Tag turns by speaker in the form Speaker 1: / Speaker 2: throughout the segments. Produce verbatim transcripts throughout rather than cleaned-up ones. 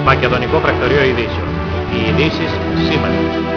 Speaker 1: Μακεδονικό Πρακτορείο Ειδήσεων. Οι ειδήσεις σήμερα.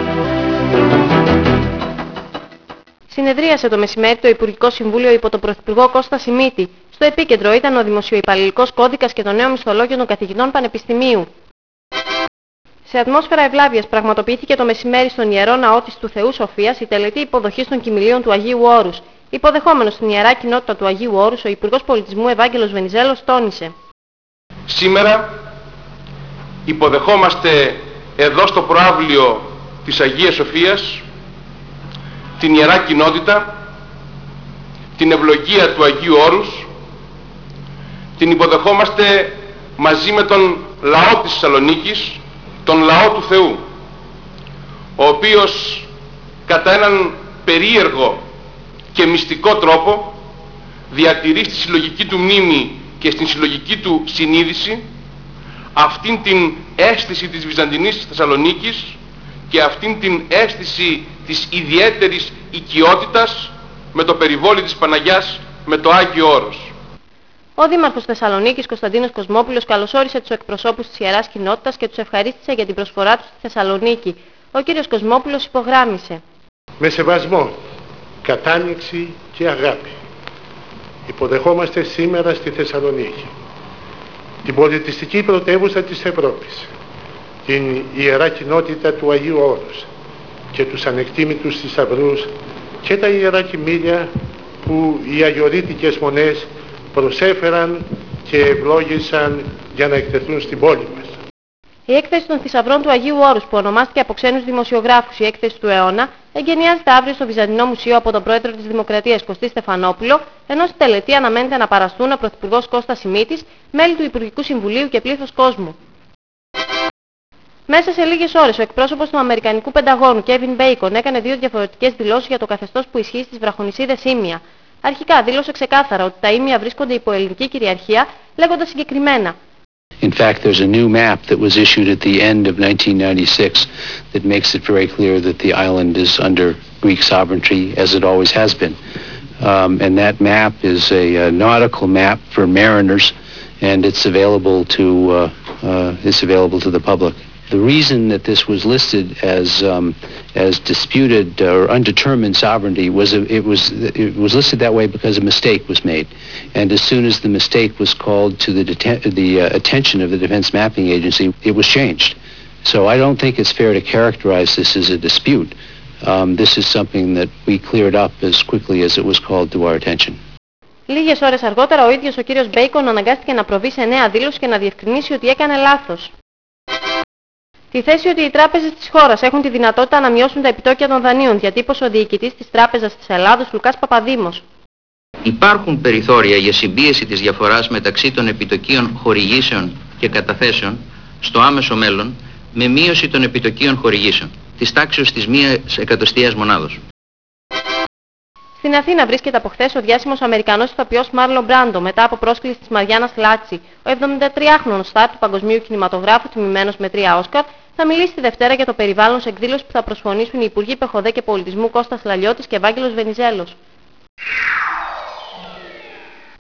Speaker 2: Συνεδρίασε το μεσημέρι το Υπουργικό Συμβούλιο υπό τον Πρωθυπουργό Κώστα Σιμίτη. Στο επίκεντρο ήταν ο Δημοσιοϊπαλληλικός Κώδικας και το νέο μισθολόγιο των καθηγητών Πανεπιστημίου. Σε ατμόσφαιρα ευλάβειας πραγματοποιήθηκε το μεσημέρι στον Ιερό Ναό της του Θεού Σοφίας η τελετή υποδοχής των κοιμηλίων του Αγίου Όρους. Υποδεχόμενος στην Ιερά Κοινότητα του Αγίου Όρους, ο Υπουργός Πολιτισμού Ευάγγελος Βενιζέλος τόνισε:
Speaker 3: Σήμερα υποδεχόμαστε εδώ στο προαύλιο της Αγίας Σοφίας την Ιερά Κοινότητα, την ευλογία του Αγίου Όρους, την υποδεχόμαστε μαζί με τον λαό της Θεσσαλονίκης, τον λαό του Θεού, ο οποίος κατά έναν περίεργο και μυστικό τρόπο διατηρεί στη συλλογική του μνήμη και στην συλλογική του συνείδηση αυτήν την αίσθηση της Βυζαντινής Θεσσαλονίκης και αυτήν την αίσθηση της ιδιαίτερης οικειότητας με το περιβόλι της Παναγιάς, με το Άγιο Όρος.
Speaker 2: Ο Δήμαρχος Θεσσαλονίκης Κωνσταντίνος Κοσμόπουλος καλωσόρισε τους εκπροσώπους της Ιεράς Κοινότητας και τους ευχαρίστησε για την προσφορά τους στη Θεσσαλονίκη. Ο κύριος Κοσμόπουλος υπογράμμισε:
Speaker 4: Με σεβασμό, κατάνοιξη και αγάπη υποδεχόμαστε σήμερα στη Θεσσαλονίκη την πολιτιστική πρωτεύουσα της Ευρώπης, την Ιερά Κοινότητα του Αγίου Όρους και τους ανεκτήμητους θησαυρούς και τα ιερά κοιμήλια που οι αγιορείτικες μονές προσέφεραν και ευλόγησαν για να εκτεθούν στην πόλη μας.
Speaker 2: Η έκθεση των θησαυρών του Αγίου Όρους, που ονομάστηκε από ξένους δημοσιογράφους η έκθεση του αιώνα, εγκαινιάζεται αύριο στο Βυζαντινό Μουσείο από τον πρόεδρο της Δημοκρατίας Κωστή Στεφανόπουλο, ενώ στη τελετή αναμένεται να παραστούν ο Πρωθυπουργός Κώστας Σιμίτης, μέλη του Υπουργικού Συμβουλίου και πλήθος κόσμου. Μέσα σε λίγες ώρες, ο εκπρόσωπος του Αμερικανικού Πενταγώνου, Κέβιν Μπέικον, έκανε δύο διαφορετικές δηλώσεις για το καθεστώς που ισχύει στις βραχονησίδες Ήμια. Αρχικά δήλωσε ξεκάθαρα ότι τα Ήμια βρίσκονται υπό ελληνική κυριαρχία, λέγοντας συγκεκριμένα:
Speaker 5: In fact, there's a new map that was issued at the end of nineteen ninety-six that makes it very clear that the island is under Greek sovereignty, as it always has been. Um, and that map is a, a nautical map for mariners, and it's available to uh, uh, it's available to the public. The reason that this was listed as um, as disputed or undetermined sovereignty was a, it was it was listed that way because a mistake was made, and as soon as the mistake was called to the the uh, attention of the Defense Mapping Agency, it was changed. So I don't think it's fair to characterize this as a dispute. Um, this is something that we cleared up as quickly as it was called to our attention.
Speaker 2: Λίγες ώρες αργότερα, ο ίδιος ο κύριος Μπέικον αναγκάστηκε να προβεί σε νέα δήλωση και να διευκρινίσει ότι έκανε λάθος. Τη θέση ότι οι τράπεζες της χώρας έχουν τη δυνατότητα να μειώσουν τα επιτόκια των δανείων διατύπωσε ο διοικητής της Τράπεζας της Ελλάδος, Λουκάς Παπαδήμος.
Speaker 6: Υπάρχουν περιθώρια για συμπίεση της διαφοράς μεταξύ των επιτοκίων χορηγήσεων και καταθέσεων στο άμεσο μέλλον με μείωση των επιτοκίων χορηγήσεων, της τάξης της μίας εκατοστίας μονάδος.
Speaker 2: Στην Αθήνα βρίσκεται από χθες ο διάσημος Αμερικανός ηθοποιός Μάρλον Μπράντο μετά από πρόσκληση της Μαριάννας Λάτση. Ο εβδομηντατριάχρονος στάρ του παγκοσμίου κινηματογράφου, τιμημένος με τρία Όσκαρ, θα μιλήσει τη Δευτέρα για το περιβάλλον σε εκδήλωση που θα προσφωνήσουν οι Υπουργοί Πεχωδέ και Πολιτισμού Κώστας Λαλιώτης και Ευάγγελος Βενιζέλος.